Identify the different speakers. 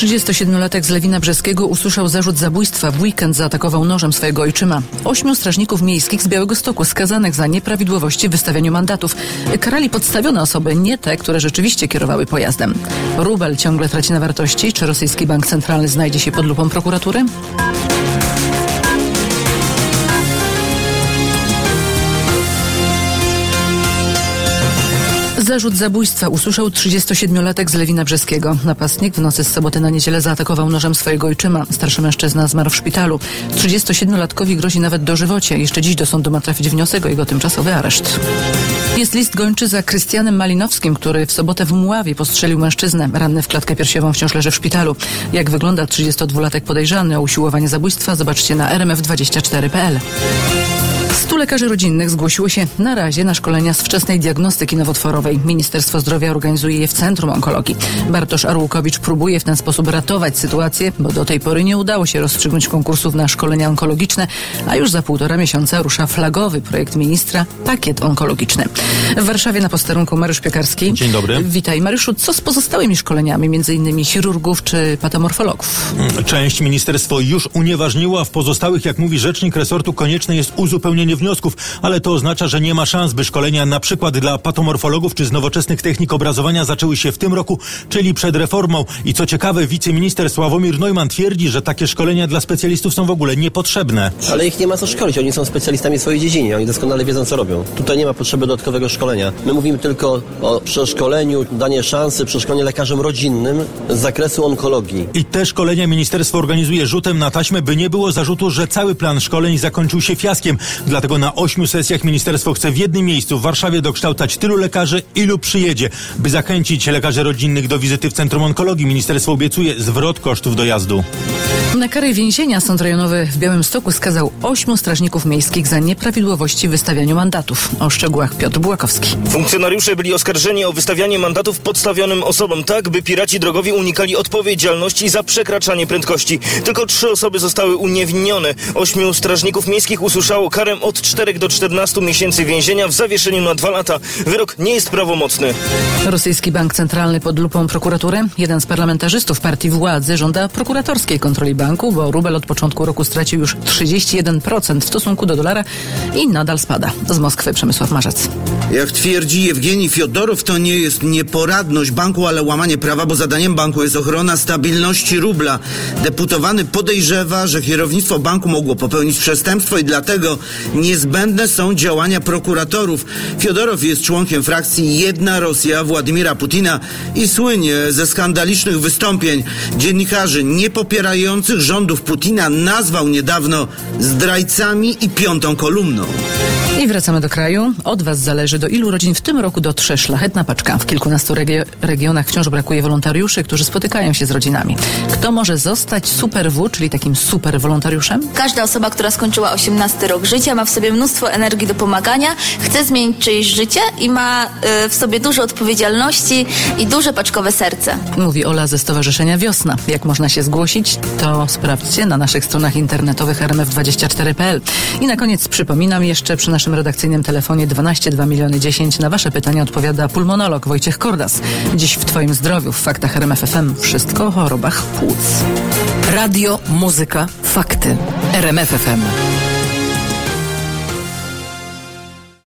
Speaker 1: 37-latek z Lewina Brzeskiego usłyszał zarzut zabójstwa. W weekend zaatakował nożem swojego ojczyma. 8 strażników miejskich z Białegostoku skazanych za nieprawidłowości w wystawianiu mandatów. Karali podstawione osoby, nie te, które rzeczywiście kierowały pojazdem. Rubel ciągle traci na wartości. Czy rosyjski bank centralny znajdzie się pod lupą prokuratury? Zarzut zabójstwa usłyszał 37-latek z Lewina Brzeskiego. Napastnik w nocy z soboty na niedzielę zaatakował nożem swojego ojczyma. Starszy mężczyzna zmarł w szpitalu. 37-latkowi grozi nawet dożywocie. Jeszcze dziś do sądu ma trafić wniosek o jego tymczasowy areszt. Jest list gończy za Krystianem Malinowskim, który w sobotę w Mławie postrzelił mężczyznę. Ranny w klatkę piersiową wciąż leży w szpitalu. Jak wygląda 32-latek podejrzany o usiłowanie zabójstwa, zobaczcie na rmf24.pl. 100 lekarzy rodzinnych zgłosiło się na razie na szkolenia z wczesnej diagnostyki nowotworowej. Ministerstwo Zdrowia organizuje je w Centrum Onkologii. Bartosz Arłukowicz próbuje w ten sposób ratować sytuację, bo do tej pory nie udało się rozstrzygnąć konkursów na szkolenia onkologiczne, a już za 1,5 miesiąca rusza flagowy projekt ministra Pakiet Onkologiczny. W Warszawie na posterunku Mariusz Piekarski.
Speaker 2: Dzień dobry.
Speaker 1: Witaj, Mariuszu. Co z pozostałymi szkoleniami, między innymi chirurgów czy patomorfologów?
Speaker 2: Część ministerstwo już unieważniło, a w pozostałych, jak mówi rzecznik resortu, konieczne jest uzupełnienie wniosków, ale to oznacza, że nie ma szans, by szkolenia na przykład dla patomorfologów czy z nowoczesnych technik obrazowania zaczęły się w tym roku, czyli przed reformą. I co ciekawe, wiceminister Sławomir Neumann twierdzi, że takie szkolenia dla specjalistów są w ogóle niepotrzebne.
Speaker 3: Ale ich nie ma co szkolić, oni są specjalistami w swojej dziedzinie, oni doskonale wiedzą, co robią. Tutaj nie ma potrzeby dodatkowego szkolenia. My mówimy tylko o przeszkoleniu, danie szansy, przeszkolenie lekarzom rodzinnym z zakresu onkologii.
Speaker 2: I te szkolenia ministerstwo organizuje rzutem na taśmę, by nie było zarzutu, że cały plan szkoleń zakończył się fiaskiem. Dlatego na 8 sesjach ministerstwo chce w jednym miejscu w Warszawie dokształcać tylu lekarzy, ilu przyjedzie. By zachęcić lekarzy rodzinnych do wizyty w Centrum Onkologii, ministerstwo obiecuje zwrot kosztów dojazdu.
Speaker 1: Na karę więzienia Sąd Rejonowy w Białymstoku skazał 8 strażników miejskich za nieprawidłowości w wystawianiu mandatów. O szczegółach Piotr Błakowski.
Speaker 4: Funkcjonariusze byli oskarżeni o wystawianie mandatów podstawionym osobom tak, by piraci drogowi unikali odpowiedzialności za przekraczanie prędkości. Tylko 3 osoby zostały uniewinnione. 8 strażników miejskich usłyszało karę od 4 do 14 miesięcy więzienia w zawieszeniu na 2 lata. Wyrok nie jest prawomocny.
Speaker 1: Rosyjski bank centralny pod lupą prokuratury. Jeden z parlamentarzystów partii władzy żąda prokuratorskiej kontroli banku, bo rubel od początku roku stracił już 31% w stosunku do dolara i nadal spada. Z Moskwy Przemysław Marzec.
Speaker 5: Jak twierdzi Jewgenij Fiodorow, to nie jest nieporadność banku, ale łamanie prawa, bo zadaniem banku jest ochrona stabilności rubla. Deputowany podejrzewa, że kierownictwo banku mogło popełnić przestępstwo i dlatego niezbędne są działania prokuratorów. Fiodorow jest członkiem frakcji Jedna Rosja Władimira Putina i słynie ze skandalicznych wystąpień. Dziennikarzy niepopierających rządów Putina nazwał niedawno zdrajcami i 5. kolumną.
Speaker 1: I wracamy do kraju. Od Was zależy, do ilu rodzin w tym roku dotrze szlachetna paczka. W kilkunastu regionach wciąż brakuje wolontariuszy, którzy spotykają się z rodzinami. Kto może zostać super W, czyli takim super wolontariuszem?
Speaker 6: Każda osoba, która skończyła 18 rok życia, ma w sobie mnóstwo energii do pomagania, chce zmienić czyjeś życie i ma w sobie dużo odpowiedzialności i duże paczkowe serce.
Speaker 1: Mówi Ola ze Stowarzyszenia Wiosna. Jak można się zgłosić, to sprawdźcie na naszych stronach internetowych rmf24.pl. I na koniec przypominam jeszcze przy naszym redakcyjnym telefonie 12 2 miliony 10 na Wasze pytania odpowiada pulmonolog Wojciech Kordas. Dziś w Twoim zdrowiu w Faktach RMF FM wszystko o chorobach płuc.
Speaker 7: Radio, muzyka, fakty. RMF FM.